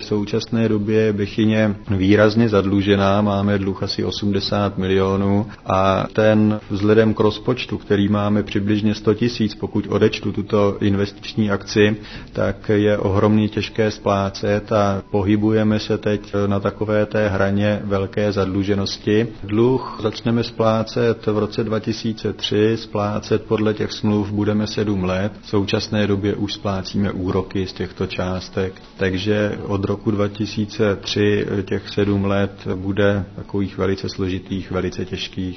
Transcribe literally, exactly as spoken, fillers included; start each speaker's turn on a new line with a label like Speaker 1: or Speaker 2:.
Speaker 1: V současné době je Bechyně výrazně zadlužená, máme dluh asi osmdesát milionů a ten vzhledem k rozpočtu, který máme přibližně sto tisíc, pokud odečtu tuto investiční akci, tak je ohromně těžké splácet a pohybujeme se teď na takové té hraně velké zadluženosti. Dluh začneme splácet v roce dva tisíce tři, splácet podle těch smluv budeme sedm let, v současné době už splácíme úroky z těchto částek, takže od roku dva tisíce tři těch sedm let bude takových velice složitých, velice těžkých.